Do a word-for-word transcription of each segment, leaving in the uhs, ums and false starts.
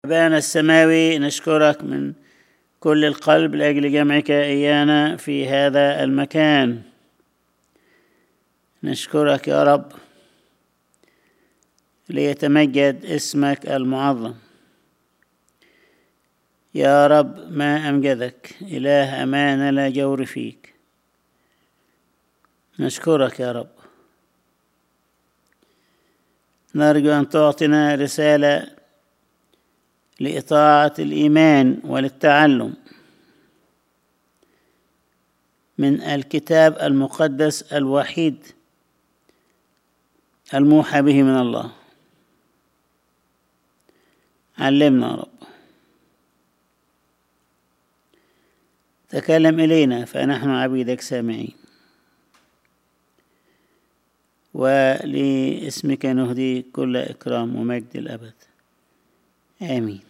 أبانا السماوي، نشكرك من كل القلب لأجل جمعك إيانا في هذا المكان. نشكرك يا رب ليتمجد اسمك المعظم. يا رب ما أمجدك، إله أمانة لا جور فيك. نشكرك يا رب. نرجو أن تعطينا رسالة لإطاعة الإيمان وللتعلم من الكتاب المقدس الوحيد الموحى به من الله. علمنا يا رب، تكلم إلينا فنحن عبيدك سامعين، ولاسمك نهدي كل إكرام ومجد الأبد. آمين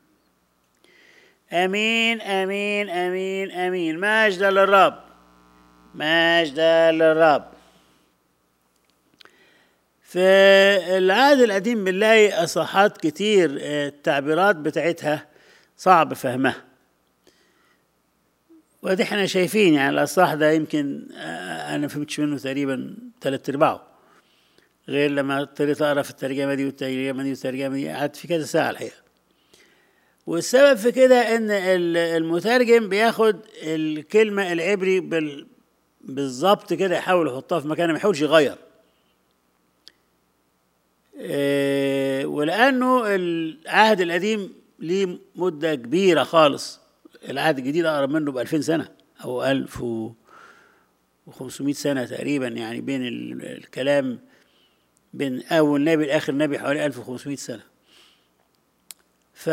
آمين آمين آمين آمين. مجد للرب، مجد للرب. في العهد القديم بنلاقي أصحات كتير التعبيرات بتاعتها صعب فهمها، ودي احنا شايفين يعني الأصح ده يمكن أنا فهمتش منه تقريبا ثلاث أرباعه، غير لما اضطريت أقرأ في الترجمة دي والترجمة دي والترجمة دي، قعدت في كذا ساعة الحقيقة. والسبب في كده إن المترجم بياخد الكلمة العبري بال بالظبط كده، يحاول يحطها في مكانها، ما يحاولش يغير. إيه، ولأنه العهد القديم ليه مدة كبيرة خالص، العهد الجديد أقرب منه بألفين سنة أو ألف وخمسمائة سنة تقريبا، يعني بين الكلام بين أول نبي لآخر نبي حوالي ألف وخمسمائة سنة. ف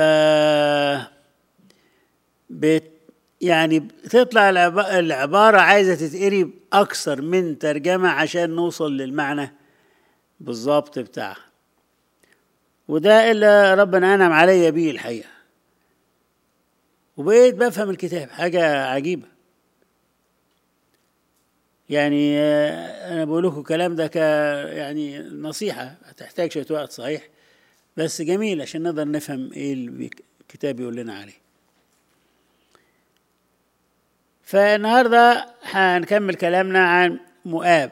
بت يعني بتطلع العبارة عايزة تتقري أكثر من ترجمة عشان نوصل للمعنى بالظبط بتاعها، وده اللي ربنا أنعم عليا بيه الحقيقة، وبقيت بفهم الكتاب حاجة عجيبة. يعني أنا بقول لكم الكلام ده ك يعني نصيحة، هتحتاج شوية وقت صحيح، بس جميل عشان نقدر نفهم إيه اللي الكتاب يقول لنا عليه. فالنهاردة هنكمل كلامنا عن مؤاب.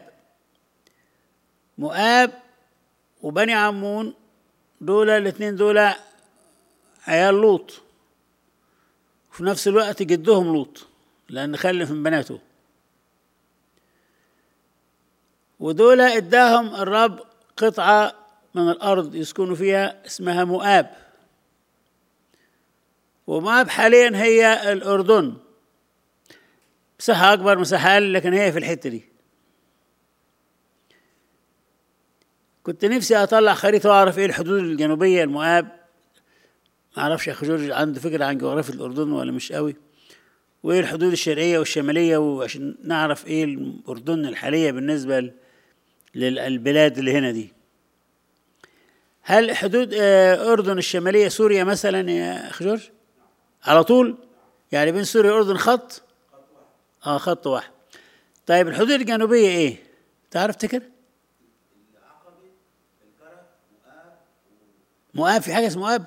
مؤاب وبني عمون دول الاثنين دول عيال لوط، وفي نفس الوقت جدهم لوط لأن خلف من بناته، ودول اداهم الرب قطعة من الأرض يسكنوا فيها اسمها مؤاب. ومؤاب حاليا هي الأردن، مساحة أكبر مساحة أقل، لكن هي في الحتة دي. كنت نفسي أطلع خريطة وأعرف إيه الحدود الجنوبية لمؤاب. ما أعرفش يا أخي جورج عنده فكرة عن جغرافية الأردن ولا مش قوي، وإيه الحدود الشرقية والشمالية، وعشان نعرف إيه الأردن الحالية بالنسبة للبلاد اللي هنا دي. هل حدود أردن الشمالية سوريا مثلا يا أخي جورج؟ على طول يعني بين سوريا والأردن خط؟ آه خط واحد. طيب الحدود الجنوبية إيه؟ تعرف تفتكر؟ مؤاب، في حاجة اسمها مؤاب؟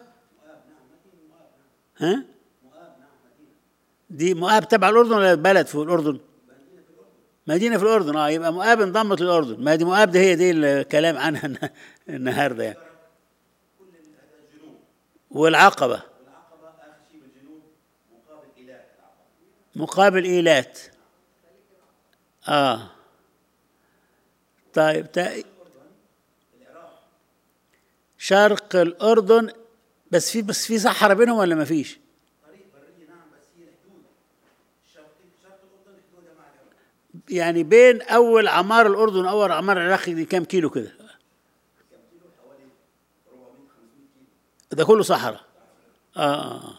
ها؟ دي مؤاب تبع الأردن ولا بلد في الأردن؟ مدينة في الأردن. اه يبقى مؤاب انضمت للأردن. ما دي مؤاب ده هي دي الكلام عنها النهارده يعني. والعقبة مقابل إيلات. اه طيب تا... شرق الأردن، بس في بس في صحراء بينهم ولا ما فيش؟ يعني بين أول عمار الأردن وأول عمار العراق دي كام كيلو كده؟ ده كله صحراء. آه.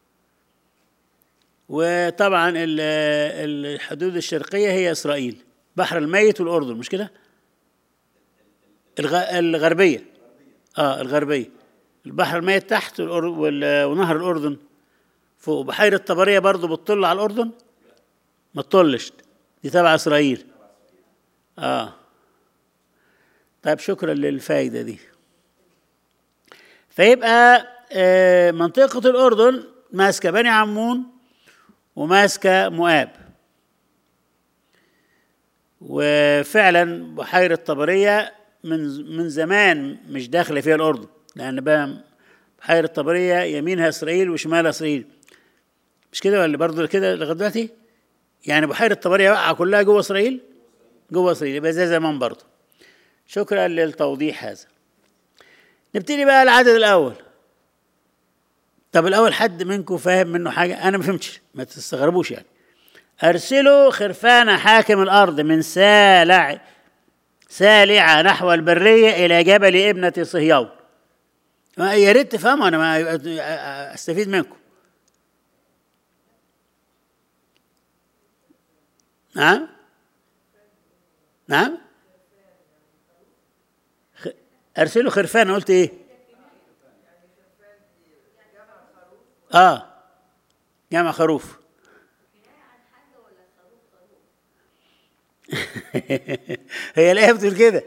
وطبعا الحدود الشرقية هي إسرائيل، بحر الميت والأردن، مش كده؟ الغربية. آه الغربية، البحر الميت تحت ونهر الأردن فوق. بحيرة طبرية برضو بتطل على الأردن؟ ما تطلش، دي تبع إسرائيل. آه طيب شكرا للفائدة دي. فيبقى منطقة الأردن ماسكة بني عمون وماسكة مؤاب، وفعلا بحيرة طبرية من من زمان مش داخلة فيها الأردن، لأن بقى بحيرة طبرية يمينها إسرائيل وشمالها إسرائيل، مش كده ولا برضه كده لغاية دلوقتي؟ يعني بحيرة طبرية واقعة كلها جوه إسرائيل؟ جوه إسرائيل، يبقى زي زمان برضه. شكرا للتوضيح هذا. نبتدي بقى العدد الأول. طب الأول حد منكم فاهم منه حاجة؟ أنا ما فهمتش، ما تستغربوش يعني. أرسلوا خرفان حاكم الأرض من سالع سالعة نحو البرية إلى جبل ابنة صهيون. يا ريت تفهموا، أنا ما أستفيد منكم. نعم نعم أرسلوا خرفان، قلت إيه؟ آه جمع خروف. هي الآية بتقول كده.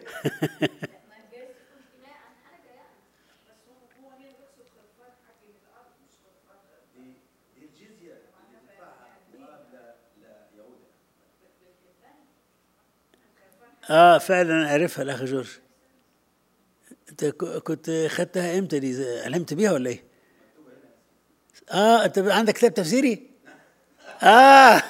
اه فعلا اعرفها الاخ جورج. انت كنت خدتها امتى دي؟ علمت بيها ولا ايه؟ اه انت عندك كتاب تفسيري؟ اه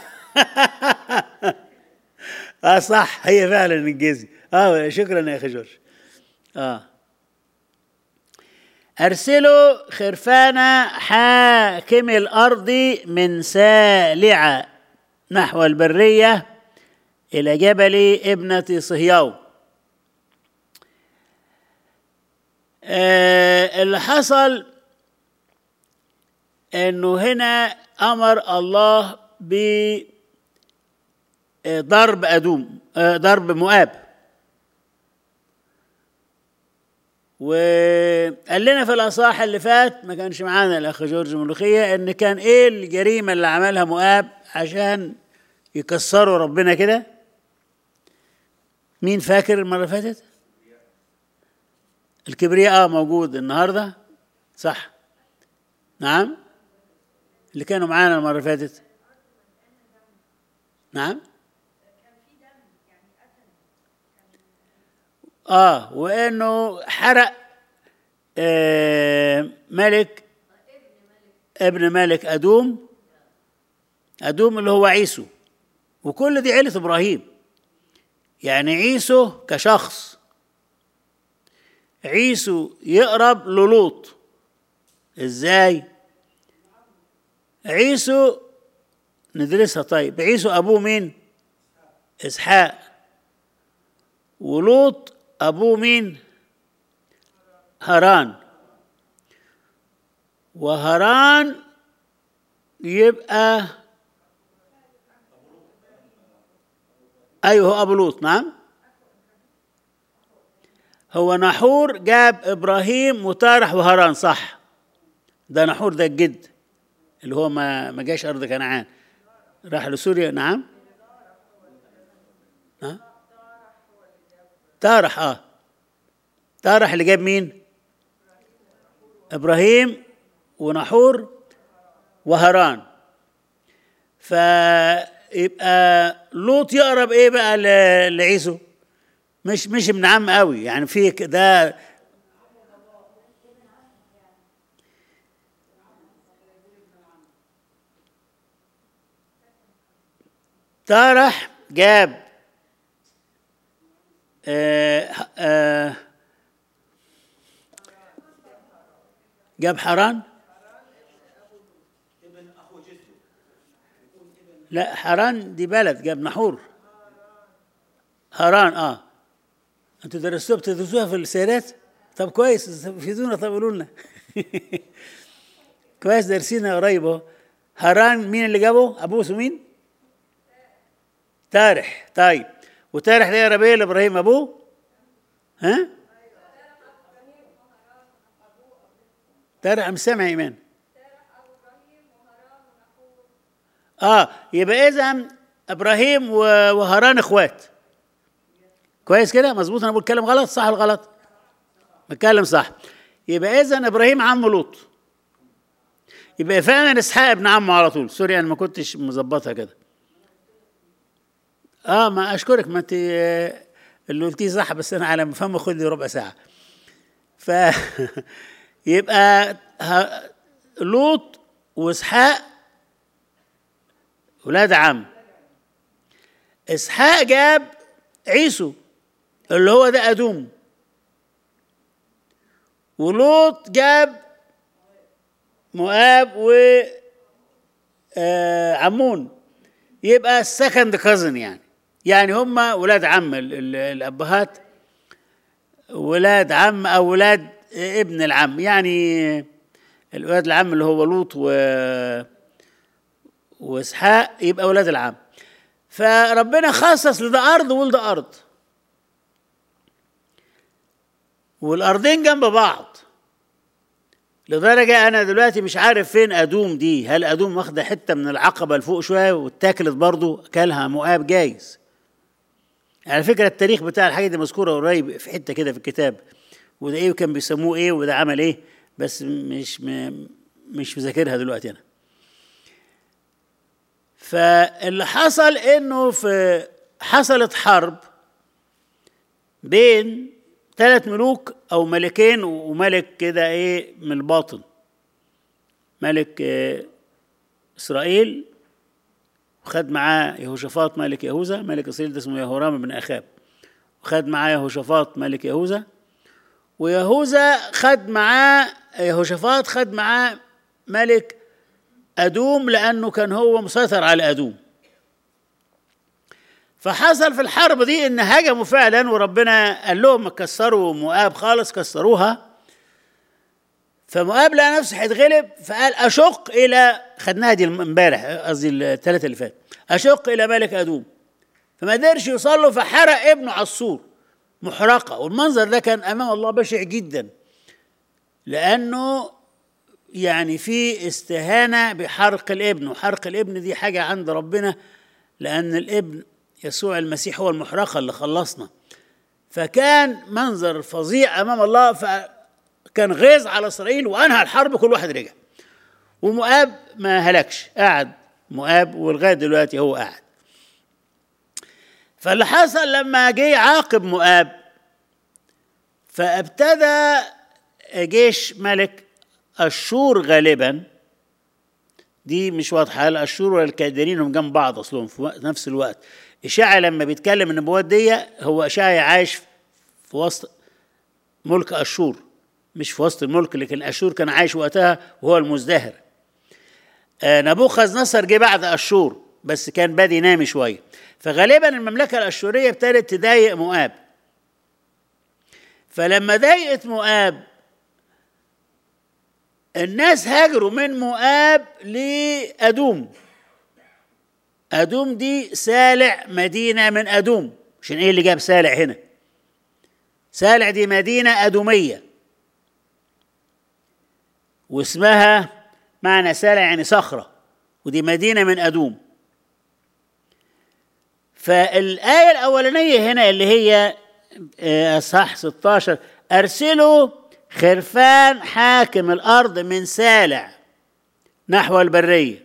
اه صح، هي فعلا الجزية. اه شكرا يا اخي جورج. اه ارسلوا خرفان حاكم الارض من سالعة نحو البرية الى جبل ابنة صهيون. آه اللي حصل انه هنا امر الله بضرب ادوم، ضرب مؤاب، وقال لنا في الاصحاح اللي فات، ما كانش معانا الاخ جورج ملوخيه، ان كان ايه الجريمه اللي عملها مؤاب عشان يكسروا ربنا كده. مين فاكر المره اللي فاتت؟ الكبرياء. اه موجود النهارده صح. نعم اللي كانوا معانا المره اللي فاتت. نعم اه وانه حرق آه ملك ابن ملك ادوم ادوم اللي هو عيسو، وكل دي عيلة ابراهيم. يعني عيسو كشخص، عيسو يقرب للوط ازاي؟ عيسو ندرسها. طيب عيسو ابوه مين؟ اسحاق. ولوط ابوه مين؟ هاران. وهاران يبقى ايوه هو ابو لوط. نعم هو نحور جاب ابراهيم وتارح وهاران، صح. ده نحور ده الجد اللي هو ما ما جاش ارض كنعان، راح لسوريا. نعم ها تارح. اه تارح اللي جاب مين؟ ابراهيم ونحور وهاران. فيبقى لوط يقرب ايه بقى لعيسو؟ مش مش ابن عم قوي يعني، في ده تارح جاب آه آه جاب حران. لا حران دي بلد، جاب نحور. هاران اه انتوا درستوها بتدرسوها في السيرات؟ طب كويس، فيدونا. طب قولوا لنا. كويس دارسينها قريب اهو. هاران مين اللي جابه؟ ابوه اسمه مين؟ تارح. طيب وتارح ده يقرب ايه لابراهيم ابوه؟ ها؟ تارح مش سامع ايمان. اه يبقى اذا ابراهيم وهاران اخوات. كويس كده مظبوط؟ انا بقول كلام غلط صح ولا غلط؟ بتكلم صح. يبقى اذا ابراهيم عم لوط يبقى فعلا اسحاق ابن عمه على طول. سوري انا ما كنتش مظبطها كده. اه ما اشكرك، ما انت اللي قلتيه صح، بس انا على ما افهمه خد لي ربع ساعه. ف يبقى لوط واسحاق ولاد عم. اسحاق جاب عيسو اللي هو ده ادوم، ولوط جاب مؤاب و آه عمون، يبقى السكند كازن يعني يعني هم ولاد عم الابهات، ولاد عم او ولاد ابن العم، يعني الولاد العم اللي هو لوط و واسحاق يبقى ولاد العم. فربنا خصص لده ارض ولده ارض، والارضين جنب بعض، لدرجه انا دلوقتي مش عارف فين ادوم دي. هل ادوم واخده حته من العقبه لفوق شويه واتاكلت برضه كلها مؤاب؟ جايز. على فكره التاريخ بتاع الحاجه دي مذكوره قريب في حته كده في الكتاب، وده ايه وكان بيسموه ايه وده عمل ايه، بس مش مش مذاكرها دلوقتي انا. فاللي حصل انه في حصلت حرب بين ثلاث ملوك او ملكين وملك كده ايه من الباطن، ملك إيه اسرائيل وخد معاه يهوشافاط ملك يهوذا. ملك اسرائيل ده اسمه يهورام بن اخاب، وخد معاه يهوشافاط ملك يهوذا، ويهوذا خد معاه يهوشافاط خد معاه ملك ادوم لانه كان هو مسيطر على ادوم. فحصل في الحرب دي ان هجموا فعلا، وربنا قال لهم كسروا مؤاب خالص، كسروها. فمؤاب لقى نفسه هيتغلب، فقال اشق الى، خدناها دي امبارح قصدي الثلاثه اللي فات، اشق الى ملك ادوم. فما قدرش يوصل له، فحرق ابنه على السور محرقه. والمنظر ده كان امام الله بشع جدا، لانه يعني في استهانه بحرق الابن، وحرق الابن دي حاجه عند ربنا، لان الابن يسوع المسيح هو المحرقه اللي خلصنا. فكان منظر فظيع امام الله، فكان غيظ على اسرائيل وانهى الحرب، كل واحد رجع. ومؤاب ما هلكش، قعد مؤاب ولغايه دلوقتي هو قاعد. فاللي حصل لما جه عاقب مؤاب، فابتدى جيش ملك أشور غالبا، دي مش واضحه، الأشور والكلدانيين هم جنب بعض اصلهم في نفس الوقت. إشعيا لما بيتكلم النبوات دي، هو إشعيا عايش في وسط ملك أشور، مش في وسط الملك، لكن أشور كان عايش وقتها وهو المزدهر. آه نبوخذ نصر جه بعد أشور، بس كان بادي ينام شويه. فغالبا المملكه الأشوريه ابتدت تضايق مؤاب. فلما ضايقت مؤاب، الناس هاجروا من مؤاب لأدوم. أدوم دي سالع مدينة من أدوم، عشان إيه اللي جاب سالع هنا؟ سالع دي مدينة أدومية، واسمها معنى سالع يعني صخرة، ودي مدينة من أدوم. فالآية الأولانية هنا اللي هي أصحاح ستة عشر، أرسلوا خرفان حاكم الأرض من سالع نحو البرية،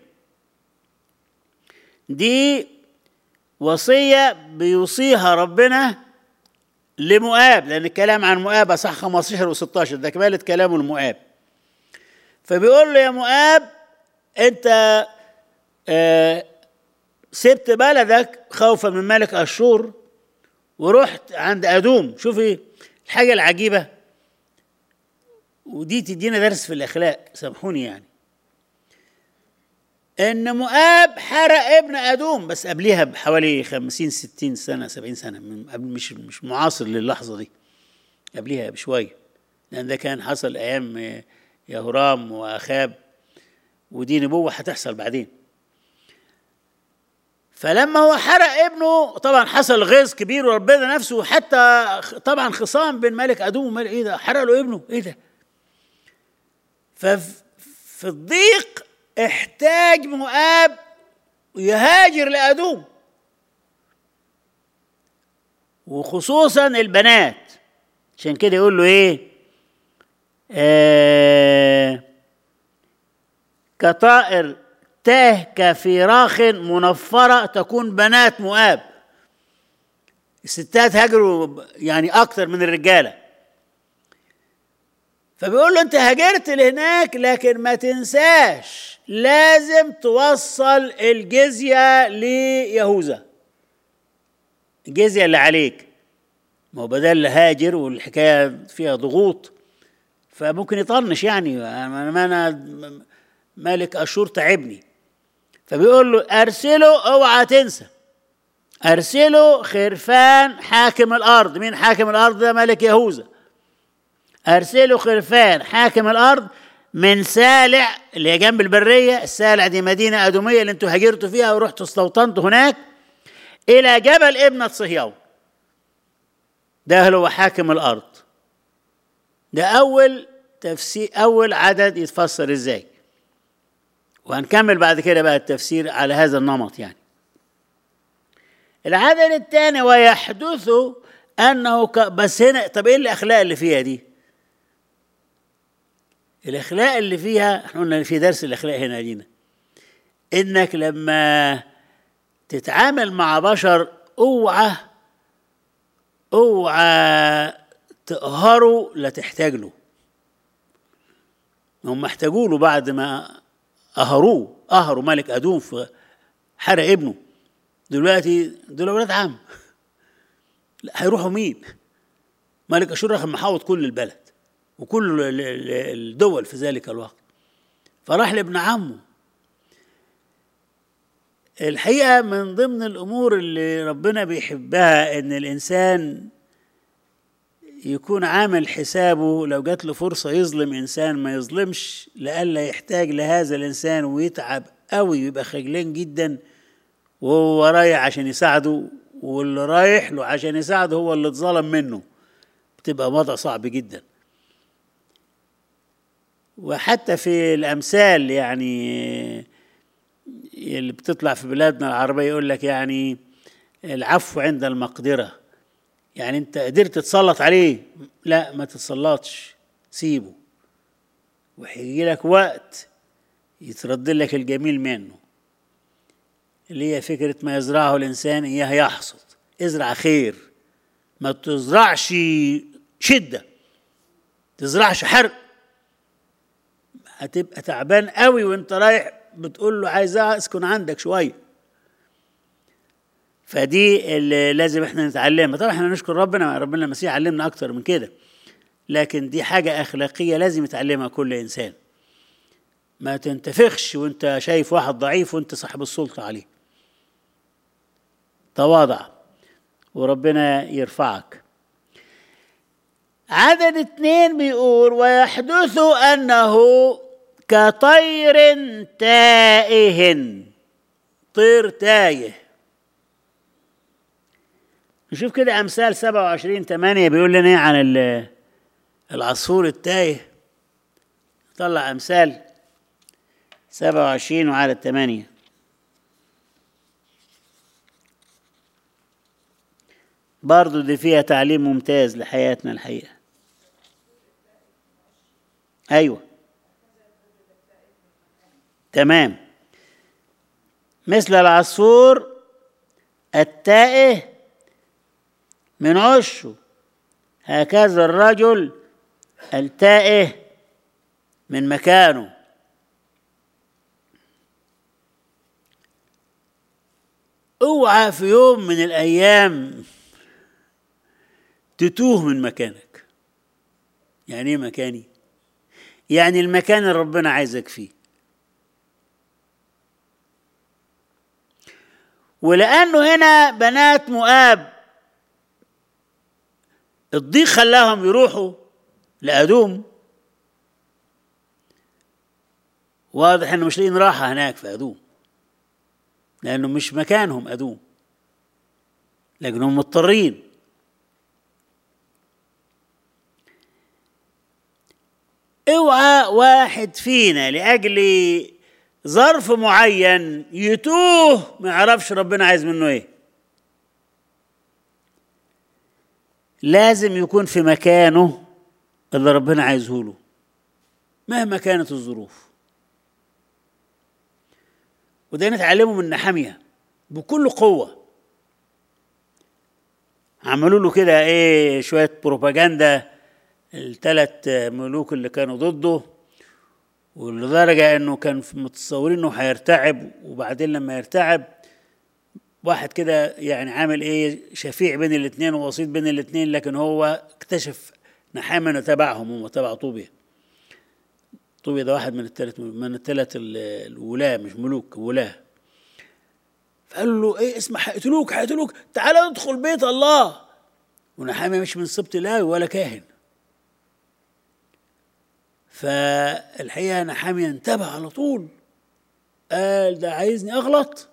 دي وصية بيوصيها ربنا لمؤاب، لأن الكلام عن مؤاب أصح خمسة عشر وستة عشر، ده كمالة كلامه لمؤاب. فبيقول له يا مؤاب، أنت آه سبت بلدك خوفا من ملك أشور ورحت عند أدوم. شوفي الحاجة العجيبة، ودي تدينا درس في الأخلاق، سامحوني يعني، إن مؤاب حرق ابن أدوم، بس قبلها بحوالي خمسين ستين سنة سبعين سنة، من قبل، مش مش معاصر للحظة دي، قبلها بشوية، لأن ده كان حصل أيام يهورام وأخاب، ودي نبوة هتحصل بعدين. فلما هو حرق ابنه طبعا حصل غيظ كبير، وربنا نفسه حتى طبعا خصام بين ملك أدوم وملك، إيه ده حرق له ابنه، إيه ده؟ ففي الضيق احتاج مؤاب يهاجر لأدوم، وخصوصا البنات. عشان كده يقول له ايه، آه كطائر تاه كفراخ منفرة تكون بنات مؤاب. الستات هاجروا يعني أكتر من الرجالة. فبيقول له أنت هاجرت لهناك لكن ما تنساش لازم توصل الجزية ليهوذا، الجزية اللي عليك. ما هو بدل هاجر والحكاية فيها ضغوط فممكن يطنش، يعني ما أنا ملك أشور تعبني. فبيقول له أرسله، اوعى تنسى أرسله خرفان حاكم الأرض. مين حاكم الأرض؟ ده ملك يهوذا. أرسله خرفان حاكم الأرض من سالع اللي هي جنب البرية. السالع دي مدينة أدومية اللي انتوا هاجرتوا فيها ورحتوا استوطنتوا هناك، إلى جبل ابنة صهيون. ده هو حاكم الأرض. ده أول تفسير، أول عدد يتفسر إزاي، وهنكمل بعد كده بقى التفسير على هذا النمط. يعني العدد الثاني ويحدث أنه ك... بس هنا طب إيه الأخلاق اللي فيها دي؟ الأخلاق اللي فيها احنا قلنا في درس الأخلاق هنا لينا، إنك لما تتعامل مع بشر اوعى اوعى تقهره لا تحتاج له. هم احتاجوا له بعد ما قهروه، قهروا ملك أدوم في حرق ابنه. دلوقتي دول ولاد عم لا هيروحوا مين؟ ملك أشور راح محاوط كل البلد وكل الدول في ذلك الوقت، فراح لابن عمه. الحقيقة من ضمن الأمور اللي ربنا بيحبها إن الإنسان يكون عامل حسابه لو جات له فرصة يظلم إنسان ما يظلمش لألا يحتاج لهذا الإنسان ويتعب قوي ويبقى خجلان جدا وهو رايح عشان يساعده، واللي رايح له عشان يساعده هو اللي اتظلم منه. بتبقى وضع صعب جدا. وحتى في الأمثال يعني اللي بتطلع في بلادنا العربية يقول لك يعني العفو عند المقدرة. يعني انت قدرت تتسلط عليه، لا ما تتسلطش، سيبه وهيجي لك وقت يترد لك الجميل منه. اللي هي فكرة ما يزرعه الإنسان إياه يحصد. ازرع خير، ما تزرعش شدة، تزرعش حرق. هتبقى تعبان قوي وانت رايح بتقول له عايز اسكن عندك شوية. فدي اللي لازم احنا نتعلمها. طبعا احنا نشكر ربنا، ربنا المسيح علمنا اكتر من كده، لكن دي حاجة اخلاقية لازم يتعلمها كل انسان. ما تنتفخش وانت شايف واحد ضعيف وانت صاحب السلطة عليه. تواضع وربنا يرفعك. عدد اتنين بيقول ويحدث أنه كطير تائه. طير تايه. نشوف كده أمثال سبعة وعشرين ثمانية بيقول لنا عن العصفور التايه. طلع أمثال سبعة وعشرين وعدد ثمانية. برضو دي فيها تعليم ممتاز لحياتنا الحقيقة. أيوة تمام. مثل العصفور التائه من عشه هكذا الرجل التائه من مكانه. اوعى في يوم من الأيام تتوه من مكانك. يعني ايه مكاني؟ يعني المكان اللي ربنا عايزك فيه. ولأنه هنا بنات مؤاب الضيق خلاهم يروحوا لأدوم، واضح انه مش لاقيين راحة هناك في أدوم، لأنه مش مكانهم أدوم، لكنهم مضطرين. اوعى واحد فينا لأجل ظرف معين يتوه ما يعرفش ربنا عايز منه ايه. لازم يكون في مكانه اللي ربنا عايزه له مهما كانت الظروف. وده نتعلمه من نحمية بكل قوة. عملوا له كده ايه شوية بروباجندا الثلاث ملوك اللي كانوا ضده، ولدرجة انه كان متصورين انه هيرتعب، وبعدين لما يرتعب واحد كده يعني عامل ايه شفيع بين الاثنين ووسيط بين الاثنين، لكن هو اكتشف نحامة انه تبعهم هم تبع طوبيا. طوبيا ده واحد من الثلاث من الثلاث الولاة، مش ملوك، ولاة. فقال له ايه اسمع هيقتلوك هيقتلوك تعالى ادخل بيت الله. ونحامة مش من سبط لاوي ولا كاهن. فالحقيقة نحامية انتبه على طول، قال ده عايزني اغلط،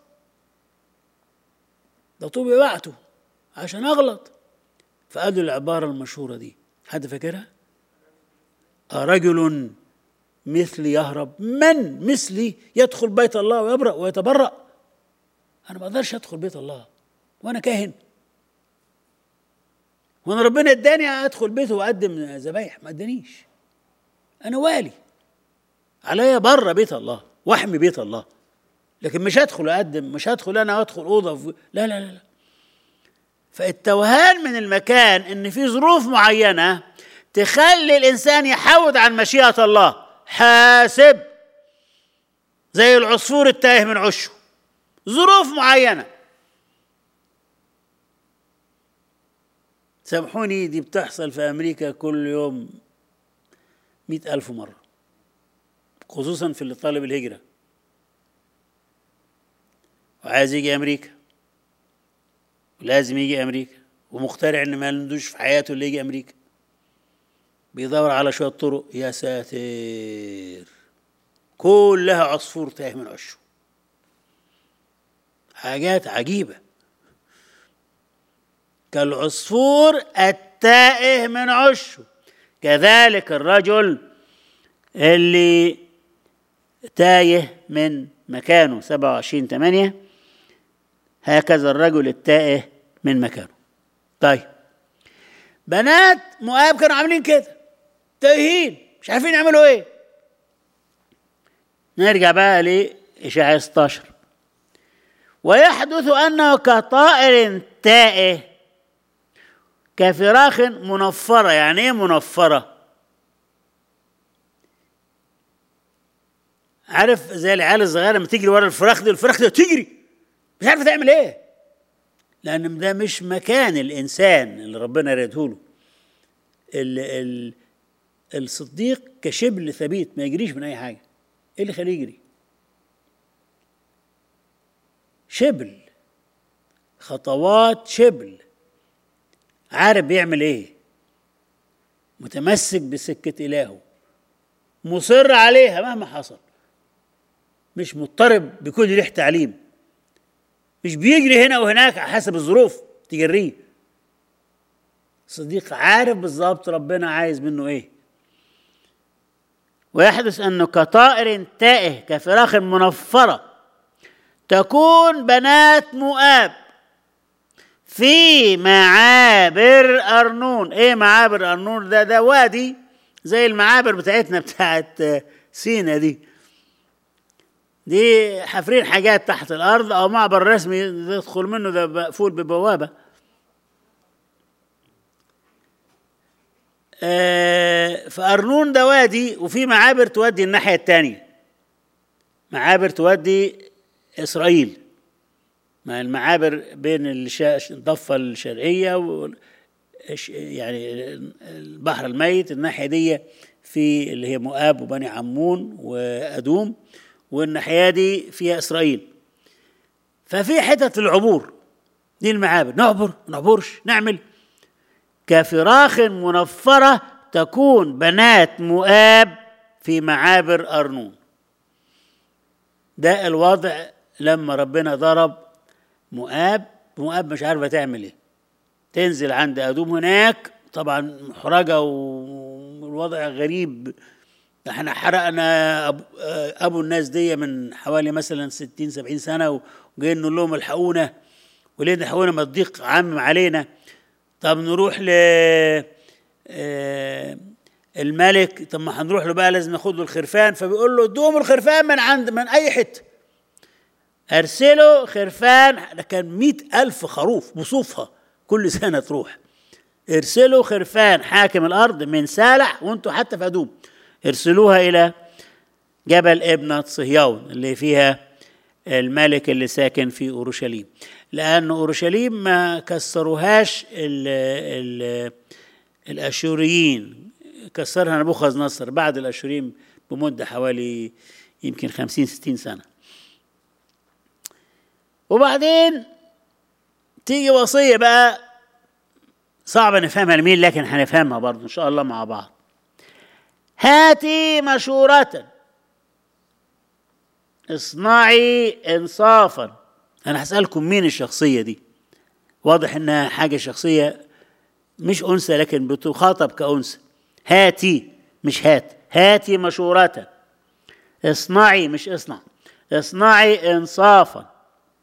ده طوبيا بعته عشان اغلط. فقال له العبارة المشهورة دي، حد فاكرها؟ رجل مثلي يهرب، من مثلي يدخل بيت الله ويبرأ ويتبرأ؟ انا ما اقدرش ادخل بيت الله وانا كاهن، وانا ربنا اداني ادخل بيته واقدم ذبايح؟ ما ادانيش، انا والي عليا بره بيت الله واحمي بيت الله، لكن مش هدخل اقدم، مش هدخل انا ادخل اوضه في... لا لا لا لا. فالتوهان من المكان ان في ظروف معينه تخلي الانسان يحود عن مشيئه الله. حاسب زي العصفور التايه من عشه، ظروف معينه. سامحوني دي بتحصل في امريكا كل يوم مئة ألف مرة، خصوصا في اللي طالب الهجرة وعايز يجي أمريكا، ولازم يجي أمريكا، ومخترع إن ما عندوش في حياته اللي يجي أمريكا، بيدور على شوية طرق. يا ساتر، كلها عصفور تايه من عشه، حاجات عجيبة. كالعصفور التائه من عشه كذلك الرجل اللي تايه من مكانه. سبعة وعشرين ثمانية، هكذا الرجل التائه من مكانه. طيب بنات مؤاب كانوا عاملين كده، تايهين مش عارفين يعملوا ايه. نرجع بقى لإشعياء ستة عشر. ويحدث أنه كطائر تائه كفراخ منفرة. يعني ايه منفرة؟ عارف زي العيال الصغيره لما تجري ورا الفراخ دي، الفراخ دي تجري مش عارفه تعمل ايه، لان ده مش مكان الانسان اللي ربنا راده له. ال ال الصديق كشبل ثبيت ما يجريش من اي حاجه. ايه اللي خليه يجري؟ شبل، خطوات شبل، عارف بيعمل ايه، متمسك بسكه الهه، مصر عليها مهما حصل، مش مضطرب بكل ريح تعليم، مش بيجري هنا وهناك على حسب الظروف تجريه. صديق عارف بالظبط ربنا عايز منه ايه. ويحدث انه كطائر تائه كفراخ منفرة تكون بنات مؤاب في معابر أرنون. ايه معابر أرنون؟ ده ده وادي زي المعابر بتاعتنا بتاعت سينا دي، دي حفرين حاجات تحت الأرض، أو معبر رسمي يدخل منه ده مقفول ببوابة. آه فأرنون ده وادي، وفي معابر تودي الناحية التانية، معابر تودي إسرائيل، مع المعابر بين الضفة الشرقية و يعني البحر الميت الناحية دي في اللي هي مؤاب وبني عمون وأدوم، والناحية دي فيها إسرائيل. ففي حتة العبور دي المعابر، نعبر نعبرش نعمل. كفراخ منفرة تكون بنات مؤاب في معابر أرنون. ده الوضع لما ربنا ضرب مؤاب. مؤاب مش عارفة تعمل ايه، تنزل عند أدوم هناك طبعا محرجة والوضع غريب. احنا حرقنا أبو, أبو الناس دي من حوالي مثلا ستين سبعين سنة، وجايين نقول لهم الحقونا، وليه الحقونا ما تضيق عام علينا. طب نروح ل الملك، طب ما هنروح له بقى لازم ناخد له الخرفان، فبيقول له ادوهم الخرفان من عند من أي حتة. أرسلوا خرفان، ده كان مئة ألف خروف بصوفها كل سنة تروح. ارسلوا خرفان حاكم الأرض من سالح، وانتوا حتى في أدوم ارسلوها إلى جبل ابنة صهيون اللي فيها الملك اللي ساكن في أورشليم، لأن أورشليم ما كسروهاش ال ال الأشوريين، كسرها نبوخذ نصر بعد الأشوريين بمدة حوالي يمكن خمسين ستين سنة. وبعدين تيجي وصية بقى صعب نفهمها لمين، لكن هنفهمها برضو إن شاء الله مع بعض. هاتي مشورة، اصنعي إنصافا. أنا هسألكم مين الشخصية دي؟ واضح إنها حاجة شخصية مش أنثى لكن بتخاطب كأنثى. هاتي مش هات، هاتي مشورة، اصنعي مش اصنع، اصنعي إنصافا،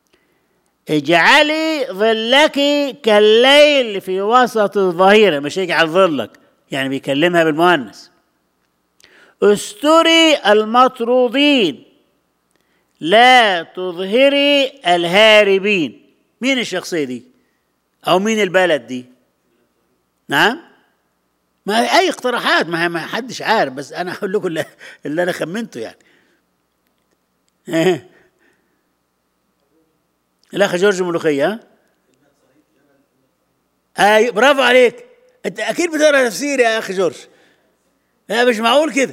اجعلي ظلك كالليل في وسط الظهيرة، مش اجعل ظلك يعني بيكلمها بالمؤنث. استري المطرودين، لا تظهري الهاربين. مين الشخصية دي أو مين البلد دي؟ نعم، ما أي اقتراحات، ما ما حدش عارف، بس أنا أقول لكم اللي, اللي أنا خمنته يعني. الأخ جورج ملوخية. أي برافو عليك، أنت أكيد بتقرأ تفسير يا أخي جورج. لا مش معقول كده،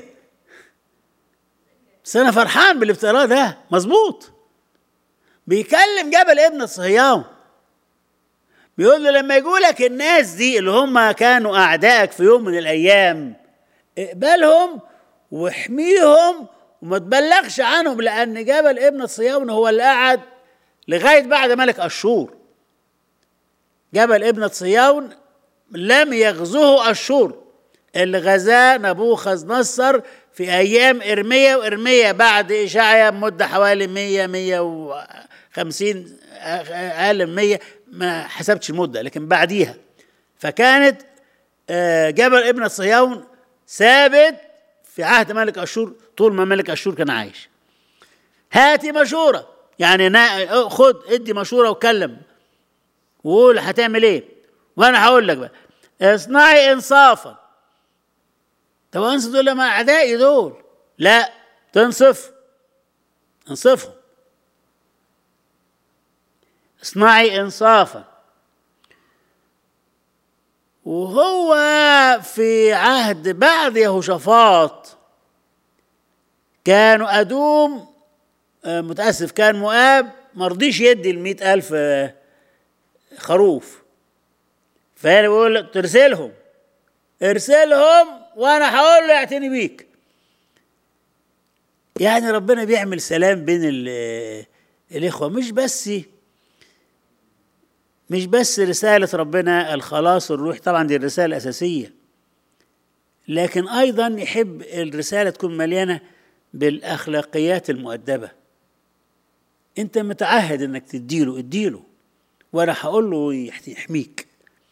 بس أنا فرحان باللي بتقراه ده، مظبوط. بيكلم جبل ابنة صهيون، بيقول له لما يقولك الناس دي اللي هم كانوا أعدائك في يوم من الأيام، اقبلهم واحميهم وما تبلغش عنهم، لأن جبل ابنة صهيون هو اللي قعد لغاية بعد ملك أشور. جبل ابنة صهيون لم يغزوه أشور، اللي غزاه نبوخذ نصر في أيام إرميا، وإرميا بعد إشعيا بمدة حوالي مية مية وخمسين أقل من مية، ما حسبتش المدة لكن بعديها. فكانت جبل ابنة صهيون ثابت في عهد ملك أشور طول ما ملك أشور كان عايش. هاتي مشورة يعني خد ادي مشورة وكلم وقول هتعمل ايه، وانا هقول لك بقى. اصنعي انصافا. طب انصف دول لما اعدائي دول، لا تنصف، انصفهم. اصنعي انصافا. وهو في عهد بعد يهوشافاط كانوا أدوم متأسف كان مؤاب مرضيش يدي المئة ألف خروف، فأنا بقول ترسلهم، ارسلهم وأنا هقول له اعتني بيك. يعني ربنا بيعمل سلام بين الإخوة، مش بس مش بس رسالة ربنا الخلاص الروح، طبعا دي الرسالة الأساسية، لكن أيضا يحب الرسالة تكون مليانة بالأخلاقيات المؤدبة. أنت متعهد أنك تديله، اديله وأنا هقول له يحميك.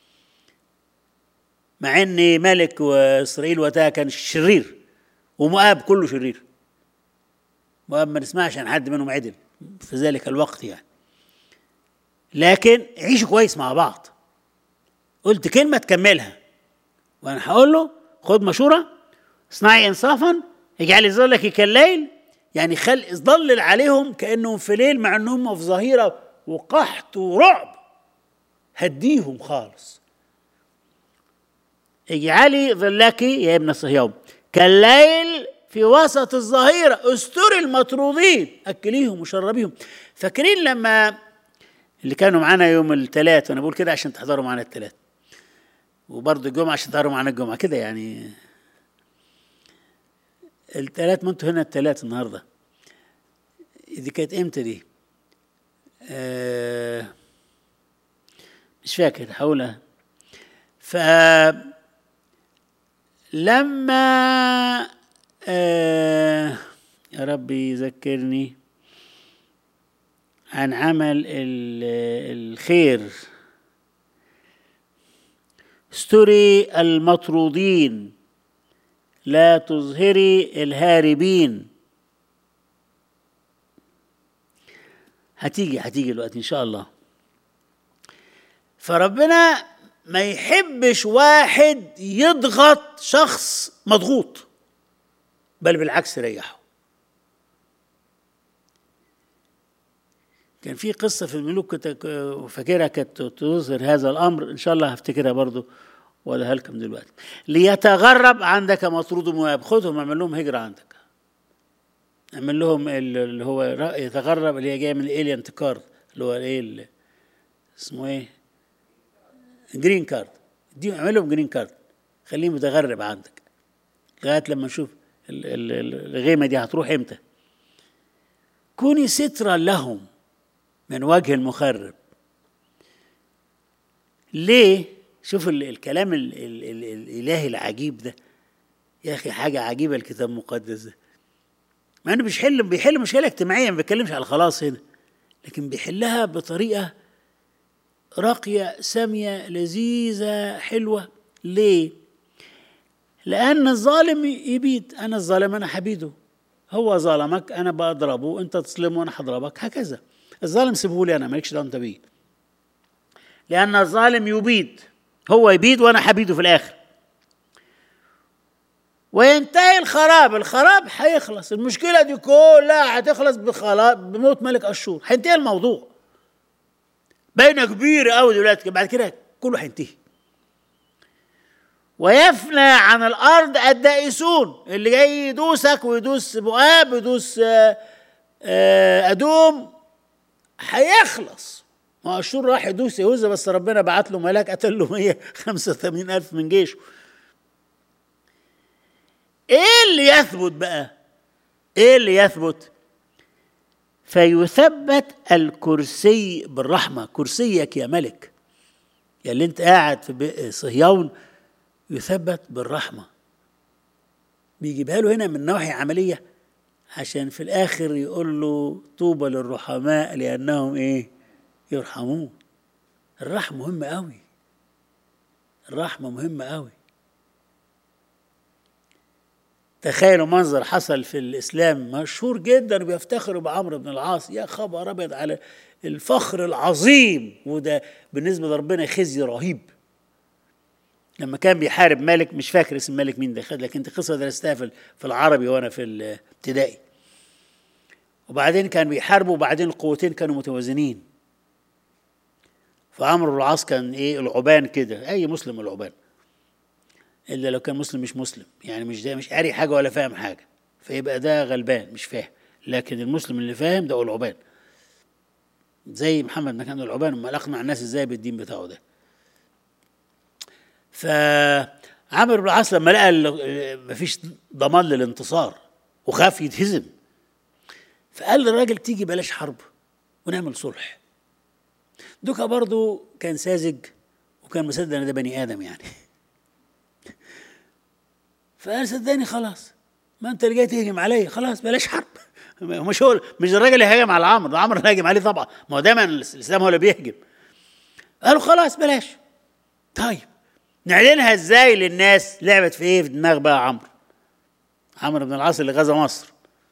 مع أن ملك وإسرائيل وقتها كان شرير، ومؤاب كله شرير. مؤاب ما نسمعش عن حد منهم عدل في ذلك الوقت يعني، لكن عيشوا كويس مع بعض. قلت كلمة تكملها، وأنا هقول له خد مشورة، اصنعي إنصافا، اجعلي ظلك كالليل، يعني خل ظلل عليهم كأنهم في ليل مع أنهم في ظهيرة وقحط ورعب، هديهم خالص. اجعلي ظلك يا ابن صهيون كالليل في وسط الظهيرة، استري المطرودين، أكليهم وشربيهم. فاكرين لما اللي كانوا معانا يوم الثلاث، وأنا بقول كده عشان تحضروا معانا الثلاث، وبرضه الجمعة عشان تحضروا معانا الجمعة كده يعني. الثلاث، ما انتوا هنا الثلاث النهارده، دي كانت امتى دي؟ آه مش فاكر، هقولها. ف لما آه يا ربي ذكرني عن عمل الخير. استري المطرودين، لا تظهري الهاربين. هتيجي هتيجي الوقت ان شاء الله. فربنا ما يحبش واحد يضغط شخص مضغوط، بل بالعكس ريحه. كان في قصة في الملوك كنت فاكرها كانت تظهر هذا الأمر، إن شاء الله هفتكرها برضو وأقولها لكم دلوقتي. ليتغرب عندك مطرود مواب، خذهم اعمل لهم هجرة عندك، اعمل لهم اللي هو يتغرب، اللي هي جاية من الالينت كارد، اللي هو ايه اسمه ايه، جرين كارد. دي اعمل لهم جرين كارد، خليهم متغرب عندك لغاية لما نشوف الغيمة دي هتروح امتى. كوني سترا لهم من وجه المخرب. ليه؟ شوف الكلام ال ال ال الإلهي العجيب ده يا أخي، حاجة عجيبة الكتاب المقدس ده. مع إنه بيحل بيحل مشكلة اجتماعية، ما بيتكلمش على الخلاص هنا، لكن بيحلها بطريقة راقية سامية لذيذة حلوة. ليه؟ لأن الظالم يبيد، أنا الظالم أنا حبيده، هو ظلمك أنا بضربه، أنت تظلمه وأنا هضربك، هكذا. الظالم سيبهولي أنا، مالكش دعوة أنت بيه، لأن الظالم يبيد، هو يبيد وأنا حبيده في الآخر. وينتهي الخراب، الخراب هيخلص، المشكلة دي كلها هتخلص بموت ملك أشور، هينتهي الموضوع. بينه كبير قوي دلوقتي، بعد كده كله هينتهي. ويفنى عن الأرض الدائسون، اللي جاي يدوسك ويدوس مؤاب ويدوس أدوم هيخلص. ما أشور راح يدوس يهوذا، بس ربنا بعت له ملاك قتل له مية وخمسة وثمانين ألف من جيشه. ايه اللي يثبت بقى؟ ايه اللي يثبت؟ فيثبت الكرسي بالرحمة. كرسيك يا ملك، يا اللي انت قاعد في صهيون، يثبت بالرحمة. بيجيبها له هنا من نواحي عملية، عشان في الآخر يقول له طوبى للرحماء لأنهم ايه؟ يرحمون. الرحمة مهمة قوي، الرحمة مهمة قوي. تخيلوا منظر حصل في الإسلام مشهور جدا، بيفتخروا بعمرو بن العاص. يا خبر أبيض على الفخر العظيم، وده بالنسبة لربنا خزي رهيب. لما كان بيحارب ملك، مش فاكر اسم الملك مين ده، لكن انت قصة درستها في العربي وأنا في الابتدائي. وبعدين كان بيحاربوا، وبعدين القوتين كانوا متوازنين. فعمرو بن العاص كان ايه؟ العبان كده، أي مسلم العبان، إلا لو كان مسلم مش مسلم، يعني مش ده مش قاري حاجة ولا فاهم حاجة، فيبقى ده غلبان مش فاهم. لكن المسلم اللي فاهم ده هو العبان، زي محمد ما كان العبان، أما أقنع الناس إزاي بالدين بتاعه ده. فعمرو بن العاص لما لقى مفيش ضمان للانتصار وخاف يتهزم، فقال للراجل تيجي بلاش حرب ونعمل صلح. دوكا برضو كان ساذج وكان مصدق ان ده بني آدم يعني. فقال صدقني خلاص، ما انت اللي جاي تهجم عليا، خلاص بلاش حرب. مش هو مش الراجل اللي هاجم على عمرو، ده عمرو اللي هاجم عليه طبعا، ما هو دايما الاسلام هو اللي بيهجم. قالوا خلاص بلاش. طيب نعلنها ازاي للناس؟ لعبت في ايه في دماغ بقى عمرو عمرو بن العاص اللي غزا مصر.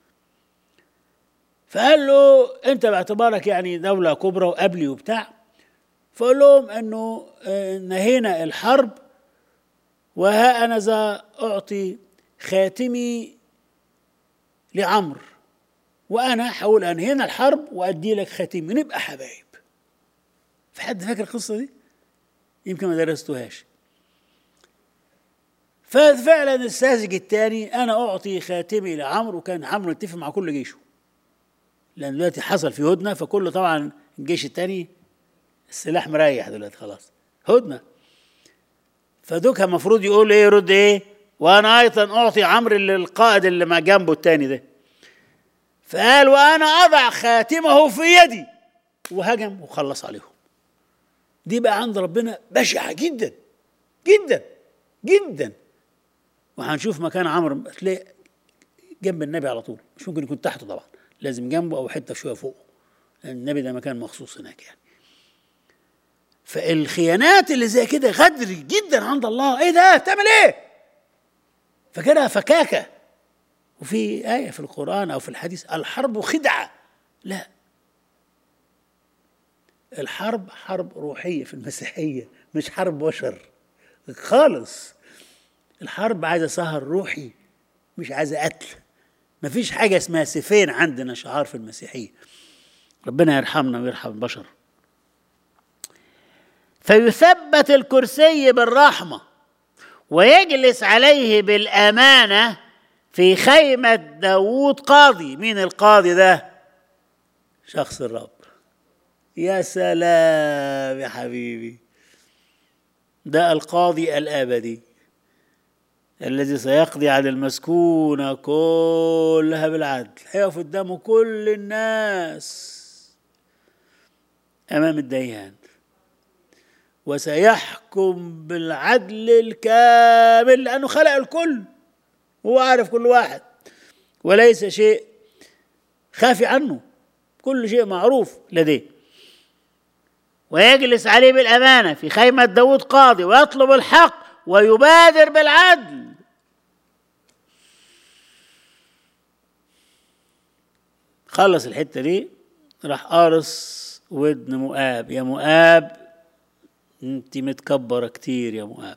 فقال له انت باعتبارك يعني دولة كبرى وقبلي وبتاع، فقال لهم انه نهينا الحرب، وها أنا ذا أعطي خاتمي لعمرو، وأنا حاول أنهينا الحرب وأدي لك خاتمي، نبقى حبايب. في حد فاكر القصة دي؟ يمكن ما درستوهاش. ففعلا الساذج الثاني، أنا أعطي خاتمي لعمرو، وكان عمرو اتفق مع كل جيشه، لأن دلوقتي حصل في هدنة، فكل طبعا الجيش الثاني السلاح مريح دلوقتي خلاص، هدنة. فدوكها المفروض يقول ايه؟ يرد ايه؟ وانا ايضا اعطي عمرو القائد اللي مع جنبه التاني ده. فقال وانا اضع خاتمه في يدي، وهجم وخلص عليهم. دي بقى عند ربنا بشعة جدا جدا جدا. وهنشوف مكان عمرو تلاقي جنب النبي على طول، مش ممكن يكون تحته طبعا، لازم جنبه او حته شويه فوقه، لان النبي ده مكان مخصوص هناك يعني. فالخيانات اللي زي كده غدر جدا عند الله. ايه ده؟ بتعمل ايه؟ فكده فكاكه. وفي آية في القرآن أو في الحديث الحرب خدعة. لا، الحرب حرب روحية في المسيحية، مش حرب بشر خالص. الحرب عايزة سهر روحي، مش عايزة قتل. مفيش حاجة اسمها سيفين عندنا شعار في المسيحية. ربنا يرحمنا ويرحم البشر. فيثبت الكرسي بالرحمة ويجلس عليه بالأمانة في خيمة داوود قاضي. مين القاضي ده؟ شخص الرب. يا سلام يا حبيبي، ده القاضي الأبدي الذي سيقضي على المسكونة كلها بالعدل. هيقف قدامه كل الناس أمام الديان وسيحكم بالعدل الكامل، لأنه خلق الكل وهو عارف كل واحد، وليس شيء خافي عنه، كل شيء معروف لديه. ويجلس عليه بالأمانة في خيمة داوود قاضي ويطلب الحق ويبادر بالعدل. خلص الحتة دي راح قارص ودن مؤاب. يا مؤاب انت متكبرة كتير يا مؤاب،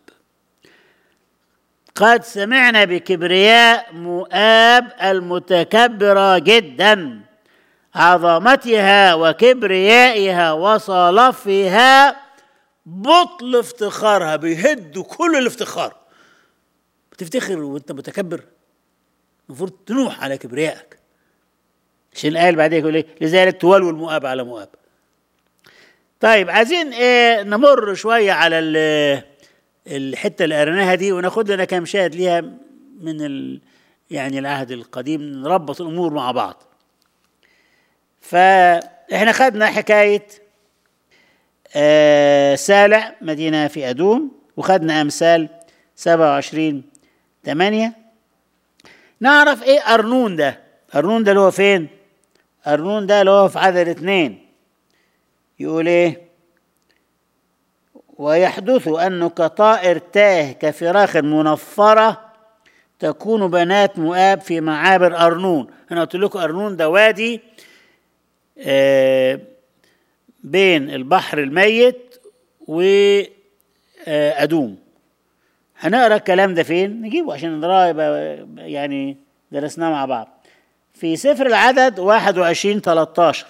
قد سمعنا بكبرياء مؤاب المتكبرة جدا، عظمتها وكبريائها وصلافها بطل افتخارها. بيهدوا كل الافتخار. بتفتخر وانت متكبر؟ المفروض تنوح على كبريائك. عشان الآية اللي بعدها يقول ايه؟ لذلك تولوا المؤاب على مؤاب. طيب عايزين ايه نمر شوية على الحتة اللي قريناها دي وناخد لنا كام شاهد ليها من ال يعني العهد القديم، نربط الأمور مع بعض. فإحنا خدنا حكاية آه سالع مدينة في أدوم، وخدنا أمثال سبعة وعشرين ثمانية. نعرف إيه أرنون ده. أرنون ده اللي هو فين؟ أرنون ده اللي هو في عدد اثنين. يقول إيه؟ ويحدث أنه كطائر تاه كفراخ منفرة تكون بنات مؤاب في معابر أرنون. أنا قلت لكم أرنون ده وادي آه بين البحر الميت وأدوم. هنقرأ الكلام ده فين؟ نجيبه عشان نقرأ يعني درسناه مع بعض في سفر العدد واحد وعشرين ثلاثة عشر.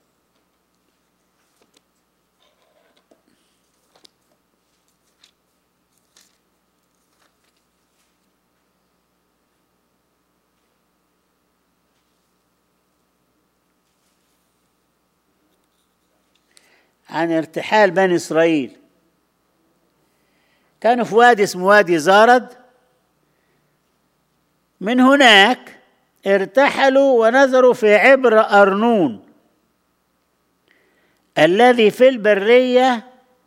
عن ارتحال بني إسرائيل. كانوا في وادي اسمه وادي زارد. من هناك ارتحلوا ونزلوا في عبر أرنون الذي في البرية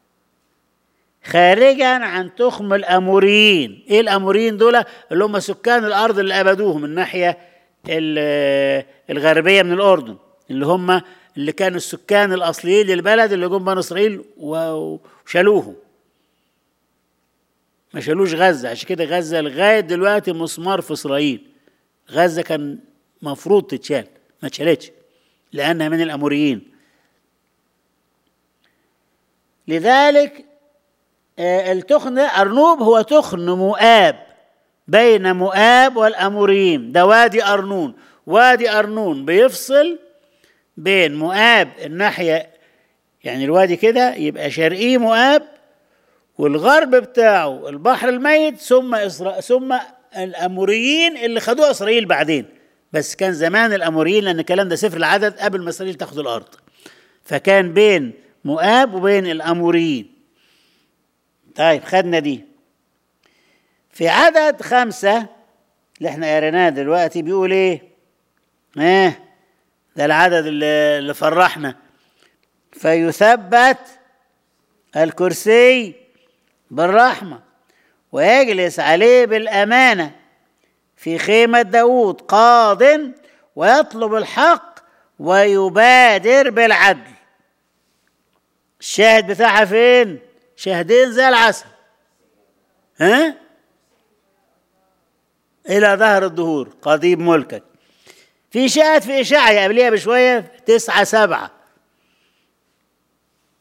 خارجا عن تخم الأموريين. ايه الأموريين دول؟ اللي هم سكان الأرض اللي أبدوهم الناحية الغربية من الأردن، اللي هم اللي كانوا السكان الأصليين للبلد اللي جم بني إسرائيل وشالوهم، ما شالوش غزة. عشان كده غزة لغاية دلوقتي مسمار في إسرائيل. غزة كان مفروض تتشال، ما اتشالتش لأنها من الأموريين. لذلك التخن أرنوب هو تخن مؤاب بين مؤاب والأموريين. ده وادي أرنون. وادي أرنون بيفصل بين مؤاب الناحية، يعني الوادي كده يبقى شرقي مؤاب والغرب بتاعه البحر الميت، ثم إسرائيل، ثم الأموريين اللي خدوها إسرائيل بعدين. بس كان زمان الأموريين، لأن الكلام ده سفر العدد قبل ما إسرائيل تاخد الأرض، فكان بين مؤاب وبين الأموريين. طيب خدنا دي. في عدد خمسة اللي احنا قريناه دلوقتي بيقول ايه؟ اه ده العدد اللي, اللي فرحنا. فيثبت الكرسي بالرحمة ويجلس عليه بالأمانة في خيمة داوود قاض ويطلب الحق ويبادر بالعدل. الشاهد بتاعها فين؟ شاهدين زي العسل، ها؟ إلى ظهر الدهور قضيب ملكك. في شاهد في إشاعية قبليها بشوية تسعة سبعة.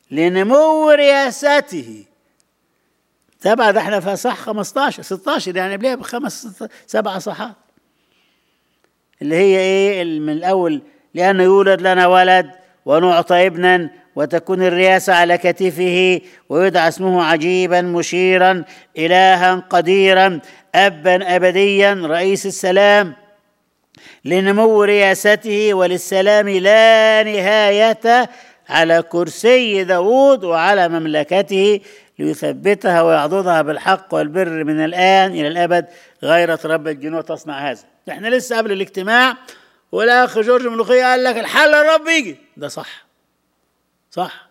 لنمو رياسته. تبع ده احنا في صح خمستاشر ستاشر يعني قبلها بخمس سبع صحات اللي هي ايه من الاول، لأنه يولد لنا ولد ونعطى ابنا وتكون الرياسة على كتفه ويدعى اسمه عجيبا مشيرا إلها قديرا أبا أبديا رئيس السلام، لنمو رياسته وللسلام لا نهاية على كرسي داود وعلى مملكته ليثبتها ويعضدها بالحق والبر من الآن إلى الأبد. غيرة رب الجنود تصنع هذا. احنا لسه قبل الاجتماع والأخ جورج ملوخية قال لك الحل الرب يجي. ده صح صح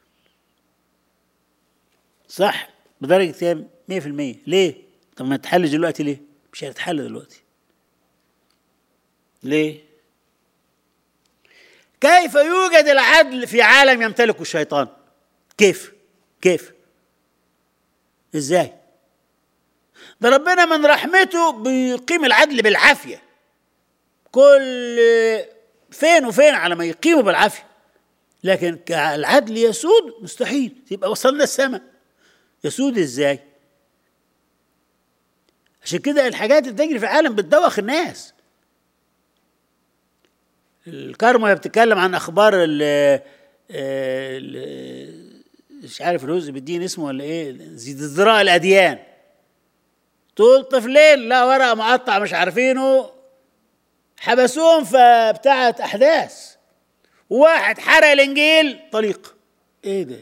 صح بدرجة كام؟ مية في المية. ليه؟ طب ما تحلش دلوقتي ليه؟ مش هتتحل دلوقتي ليه؟ كيف يوجد العدل في عالم يمتلكه الشيطان؟ كيف؟ كيف؟ ازاي؟ ده ربنا من رحمته بيقيم العدل بالعافية، كل فين وفين على ما يقيمه بالعافية، لكن العدل يسود مستحيل. يبقى وصلنا السماء، يسود ازاي؟ عشان كده الحاجات اللي تجري في العالم بتدوخ الناس. الكارما بتتكلم عن اخبار ال مش عارف الرز بالدين اسمه ولا ايه، ازدراء الاديان. طول طفلين لا ورقه مقطع مش عارفينه حبسوهم في بتاعه احداث، واحد حرق الانجيل طليق. ايه ده؟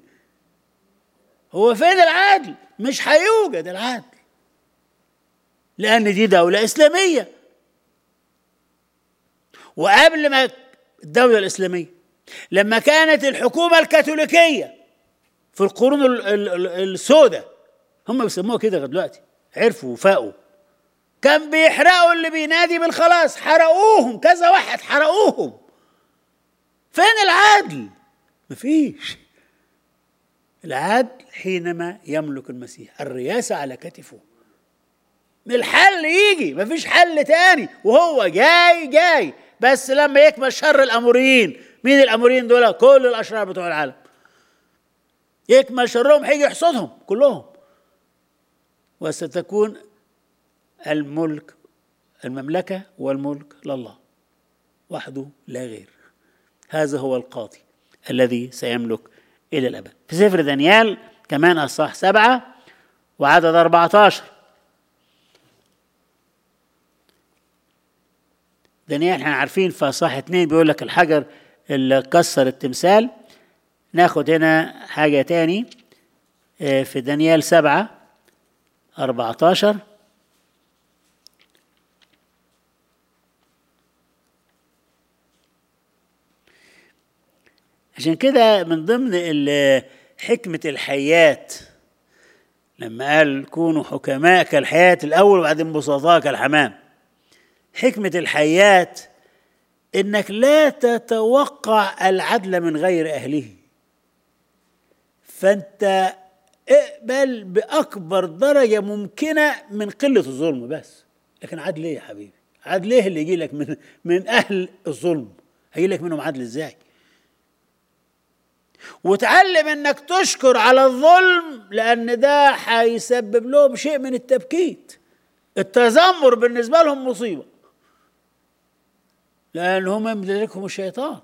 هو فين العدل؟ مش هيوجد العدل لان دي دوله اسلاميه. وقبل ما الدوله الاسلاميه لما كانت الحكومه الكاثوليكيه في القرون السوداء، هم بيسموها كده دلوقتي، عرفوا وفاقوا، كان بيحرقوا اللي بينادي بالخلاص، حرقوهم كذا واحد حرقوهم. فين العدل؟ مفيش. العدل حينما يملك المسيح الرياسة على كتفه. الحل يجي، مفيش حل تاني، وهو جاي جاي. بس لما يكمل شر الأموريين. مين الأموريين دول؟ كل الأشرار بتوع العالم. يكمل شرهم هيجي يحصدهم كلهم، وستكون الملك المملكة والملك لله وحده لا غير. هذا هو القاضي الذي سيملك إلى الأبد. في سفر دانيال كمان أصحاح سبعة وعدد أربعة عشر. دانيال احنا عارفين في أصحاح اتنين بيقول لك الحجر اللي كسر التمثال. ناخد هنا حاجة تاني في دانيال سبعة أربعة عشر. عشان كده من ضمن حكمة الحياة لما قال كونوا حكماء كالحياة الأول وبعدين بسطاء كالحمام. حكمة الحياة إنك لا تتوقع العدل من غير أهله، فأنت اقبل بأكبر درجة ممكنة من قلة الظلم بس. لكن عدل ايه يا حبيبي؟ عدل ايه اللي يجي لك من من أهل الظلم؟ هيجي لك منهم عدل ازاي؟ وتعلم انك تشكر على الظلم، لان ده هيسبب لهم شيء من التبكيت. التذمر بالنسبه لهم مصيبه، لان هم يملكهم الشيطان.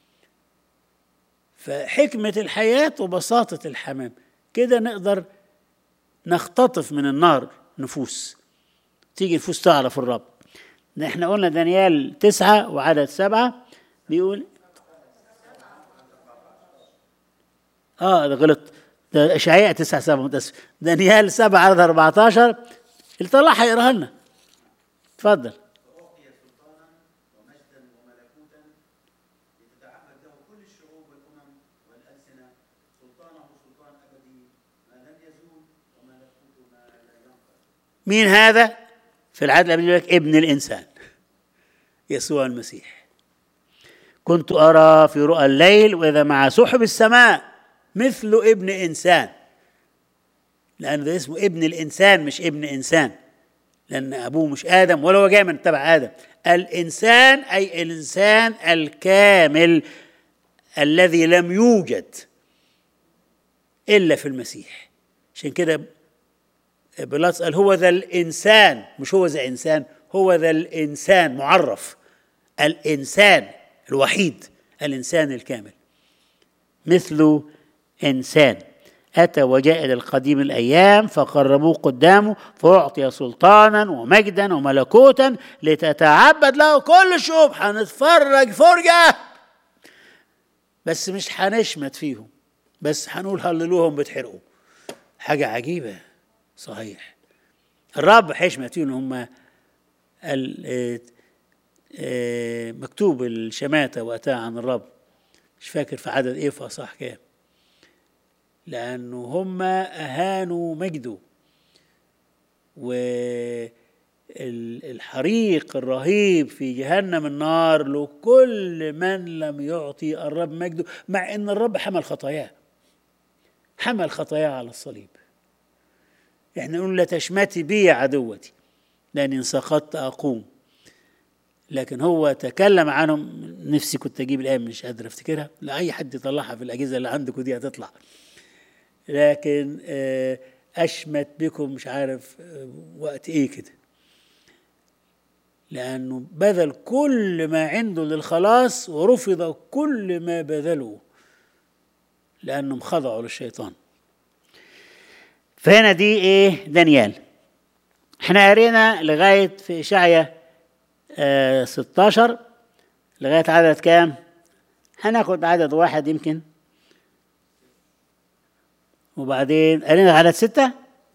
فحكمه الحياه وبساطه الحمام كده نقدر نختطف من النار نفوس، تيجي نفوس تعرف الرب. احنا قلنا دانيال تسعة وعدد سبعة بيقول اه ده غلط، ده اشعياء تسعة سبعة متاسف. دانيال سبعة عدد أربعة عشر اللي طلعها يقراها لنا. اتفضل. مين هذا؟ في العدل قبل لك ابن الإنسان يسوع المسيح. كنت أرى في رؤى الليل وإذا مع سحب السماء مثل ابن إنسان، لأن ده اسمه ابن الإنسان مش ابن إنسان، لأن أبوه مش آدم ولا هو جاي من تبع آدم. الإنسان أي الإنسان الكامل الذي لم يوجد إلا في المسيح. عشان كده بيلاطس قال هو ذا الإنسان، مش هو ذا إنسان، هو ذا الإنسان معرف، الإنسان الوحيد، الإنسان الكامل، مثل إنسان أتى وجاء إلى القديم الأيام فقربوه قدامه فأعطي سلطانا ومجدا وملكوتا لتتعبد له كل الشعوب. هنتفرج فرجة، بس مش هنشمت فيهم، بس هنقول هللوهم بتحرقوا. حاجة عجيبة صحيح. الرب هيشمت فيهم هم مكتوب الشماتة وقتها عن الرب، مش فاكر في عدد ايه في اصح كام، لانه هم اهانوا مجده. والحريق الرهيب في جهنم النار لكل من لم يعطي الرب مجده، مع ان الرب حمل خطاياه، حمل خطاياه على الصليب. احنا نقول لا تشمتي بي يا عدوتي لاني ان سقطت اقوم، لكن هو تكلم عنهم. نفسي كنت اجيب الايه مش قادر افتكرها، لا اي حد يطلعها في الاجهزه اللي عندكم دي هتطلع، لكن اشمت بكم مش عارف وقت ايه كده، لانه بذل كل ما عنده للخلاص ورفض كل ما بذله لانهم خضعوا للشيطان. فهنا دي ايه دانيال. احنا قرينا لغايه في اشعياء آه ستة عشر لغايه عدد كام؟ هناخد عدد واحد يمكن، وبعدين قرينا عدد ستة.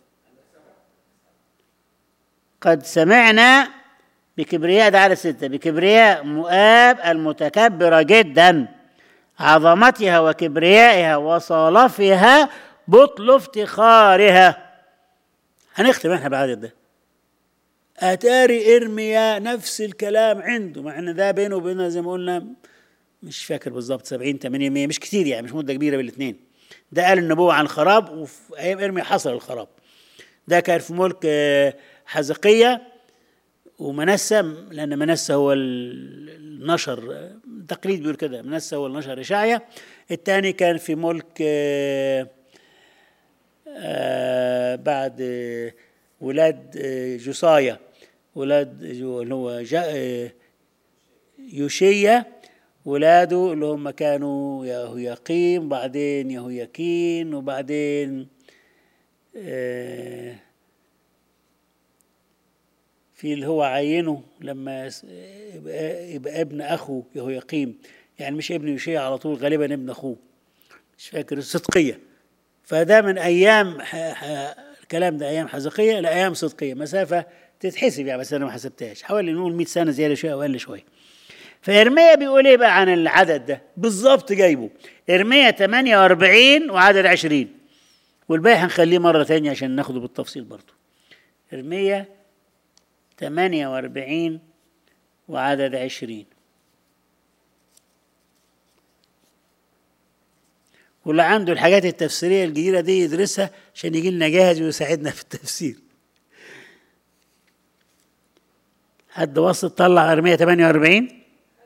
قد سمعنا بكبرياء، ده عدد ستة، بكبرياء مؤاب المتكبرة جدا، عظمتها وكبريائها وصالفها بطل افتخارها. هنختم احنا بالعدد ده. اتاري ارميا نفس الكلام عنده، مع ان ده بينه وبينه زي ما قلنا مش فاكر بالظبط سبعين ثمانين مية، مش كتير يعني، مش مده كبيره بالاثنين. ده قال النبوه عن الخراب، وفي ايام ارميا حصل الخراب. ده كان في ملك حزقية ومنسى، لان منسى هو النشر، تقليد بيقول كده، منسى هو النشر اشعيا. الثاني كان في ملك بعد ولاد جوصايا، ولاد اللي هو يوشيا، ولاده اللي هم كانوا يهوياقيم، بعدين يهوياكين، وبعدين في اللي هو عينه لما يبقى ابن أخوه يهوياقيم، يعني مش ابن يوشيا على طول، غالبا ابن أخوه، مش فاكر، صدقية. فده من أيام الكلام ده أيام حزقية لأيام صدقية، مسافة تتحسب يعني، بس أنا ما حسبتهاش، حوالي نقول مئة سنة زيادة شوية أو أقل شوية. فإرميا بيقول إيه بقى عن العدد ده بالظبط؟ جايبه إرميا ثمانية وأربعين وعدد عشرين، والباقي هنخليه مرة تانية عشان ناخده بالتفصيل برضو. إرميا ثمانية وأربعين وعدد عشرين. واللي عنده الحاجات التفسيرية الجديدة دي يدرسها عشان يجي لنا جاهز ويساعدنا في التفسير. حد وسط طلع إرميا ثمانية وأربعين.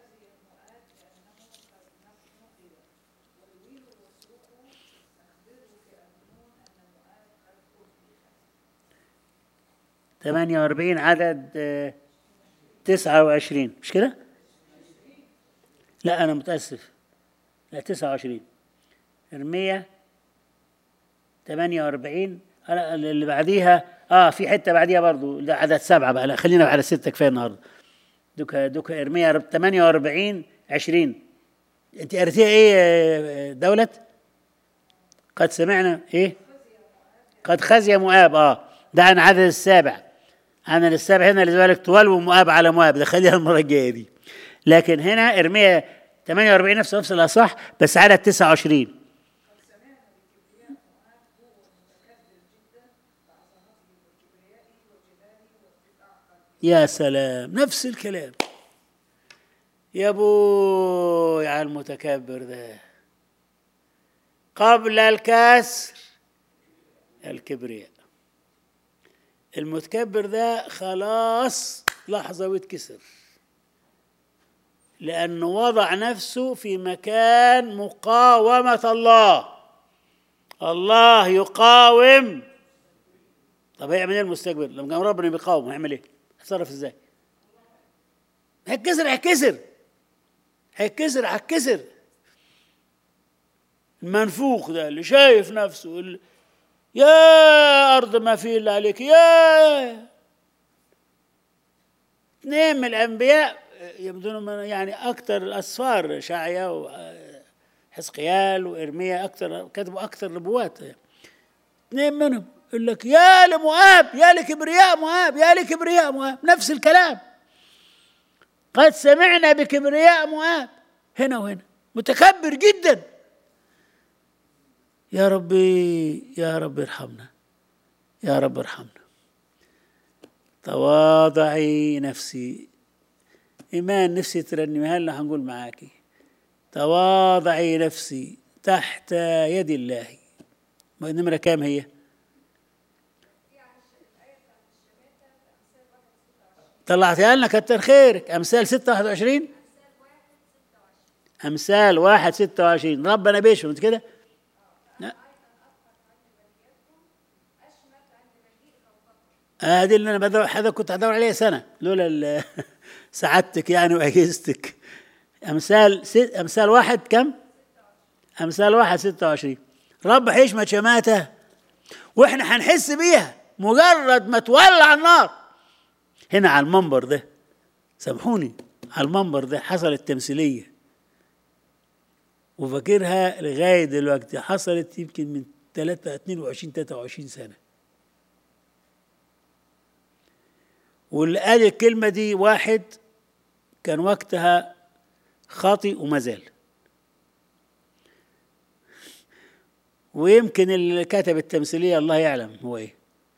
ثمانية وأربعين عدد تسعة وعشرين، مش كده؟ لا أنا متأسف، لا تسعة وعشرين. إرميا ثمانية وأربعين اللي بعديها اه في حته بعديها برضو، ده عدد سبعه بقى، لا خلينا على سته كفايه النهارده. دوكا دوكا إرميا ثمانية وأربعين عشرين. انت قريتيها ايه دولة؟ قد سمعنا ايه؟ قد خزي مؤاب. اه ده عن عدد السابع، عن السابع هنا لذلك تولوا مؤاب على مؤاب، ده خليها المره الجايه دي. لكن هنا إرميا ثمانية وأربعين نفس نفس الاصح، بس عدد تسعة وعشرين. يا سلام، نفس الكلام يا ابوي على المتكبر ده. قبل الكسر الكبرياء. المتكبر ده خلاص لحظة ويتكسر، لأنه وضع نفسه في مكان مقاومة الله. الله يقاوم. طب هيعمل ايه المستكبر لما كان ربنا بيقاوم؟ هيعمل ايه؟ هيتصرف ازاي؟ هيتكسر هيتكسر هيتكسر هيتكسر. المنفوخ ده اللي شايف نفسه اللي يا أرض ما في إلا عليك، يا اثنين من الأنبياء يبدون يعني أكثر الأسفار، شعيا وحزقيال وإرميا، أكثر كتبوا أكثر نبوات. اثنين منهم يقول لك يا لمؤاب، يا لكبرياء مؤاب، يا لكبرياء مؤاب، نفس الكلام. قد سمعنا بكبرياء مؤاب، هنا وهنا، متكبر جدا. يا ربي يا رب ارحمنا، يا رب ارحمنا. تواضعي نفسي، إيمان نفسي ترنمها لنا، هنقول معاكي تواضعي نفسي تحت يد الله. ما النمرة كام هي؟ طلعتها لنا كتر خيرك. أمثال ستة واحد وعشرين، أمثال واحد ستة وعشرين. ربنا بيشفى انت كده. هذه اللي انا بدور، هذا كنت هدور عليها سنه لولا سعادتك يعني واجهزتك. امثال ست امثال واحد كم؟ امثال واحد ستة وعشرين. رب هيشمت شماته واحنا هنحس بيها مجرد ما تولع النار. هنا على المنبر ده، سامحوني، على المنبر ده حصلت تمثيليه وفاكرها لغايه دلوقتي، حصلت يمكن من ثلاثة اثنين وعشرين ثلاثة وعشرين سنه. واللي قال الكلمة دي واحد كان وقتها خاطئ وما زال، ويمكن اللي كتب التمثيلية الله يعلم هو ايه.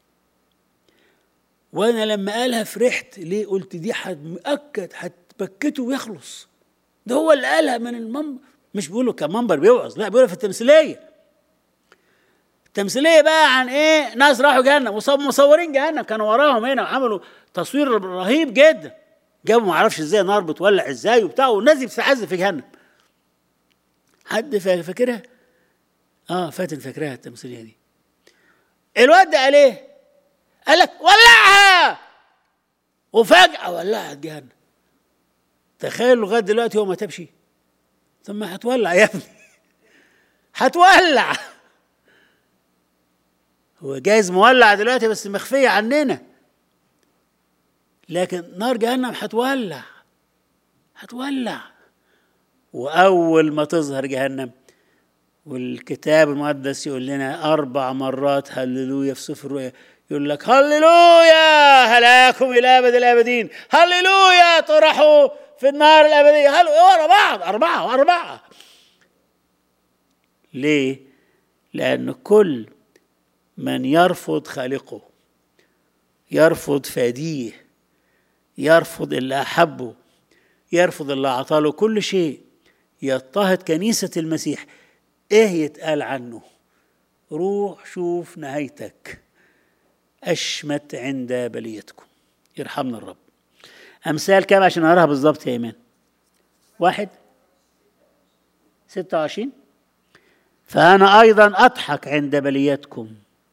وانا لما قالها فرحت ليه، قلت دي حد مؤكد هتبكته ويخلص. ده هو اللي قالها من المنبر، مش بيقولوا كمنبر بيوعظ، لا بيقولوا في التمثيلية. التمثيلية بقى عن ايه؟ ناس راحوا جهنم ومصورين جهنم كانوا وراهم هنا وعملوا تصوير رهيب جدا، جابوا ما اعرفش ازاي نار بتولع ازاي وبتاع، والناس دي بتتعذب في جهنم. حد فاكرها؟ اه فاتن فاكراها التمثيليه دي. الواد ده قال ايه؟ قال لك ولعها، وفجأة ولعت جهنم. تخيل لغايه دلوقتي هو ما تبشي. ثم هتولع يا ابني، هتولع. هو جايز مولع دلوقتي بس مخفيه عننا، لكن نار جهنم هتولع هتولع. وأول ما تظهر جهنم، والكتاب المقدس يقول لنا أربع مرات هللويا في سفر الرؤيا، يقول لك هللويا هلاكم إلى أبد الآبدين، هللويا طرحوا في النار الأبدية، هللويا ورا بعض أربعة وأربعة. ليه؟ لأن كل من يرفض خالقه، يرفض فاديه، يرفض اللي أحبه، يرفض اللي أعطاله كل شيء، يضطهد كنيسة المسيح، إيه يتقال عنه؟ روح شوف نهايتك، أشمت عند بليتكم. يرحمنا الرب. أمثال كام عشان أراها بالضبط يا إيمان؟ واحد ستة وعشرين. فأنا أيضا أضحك عند بليتكم،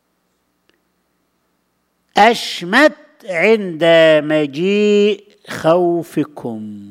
أشمت عند مجيء خوفكم.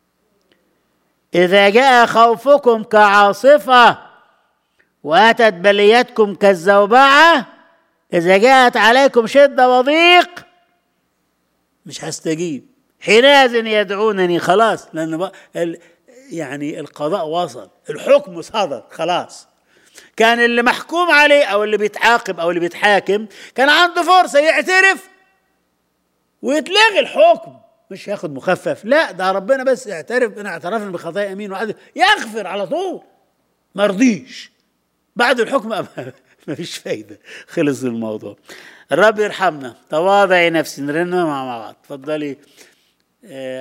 إذا جاء خوفكم كعاصفة وأتت بليتكم كالزوبعة، إذا جاءت عليكم شدة وضيق مش هستجيب. حينئذ يدعونني، خلاص، لأن يعني القضاء وصل، الحكم صدر خلاص. كان اللي محكوم عليه أو اللي بيتعاقب أو اللي بيتحاكم كان عنده فرصة يعترف ويتلغي الحكم، مش ياخد مخفف، لا ده ربنا بس اعترف ان اعترفنا بخطايا امين وعدل يغفر على طول. ما رضيش بعد الحكم ما فيش فايده، خلص الموضوع. الرب يرحمنا. تواضعي نفسي، نرنم مع بعض. اتفضلي.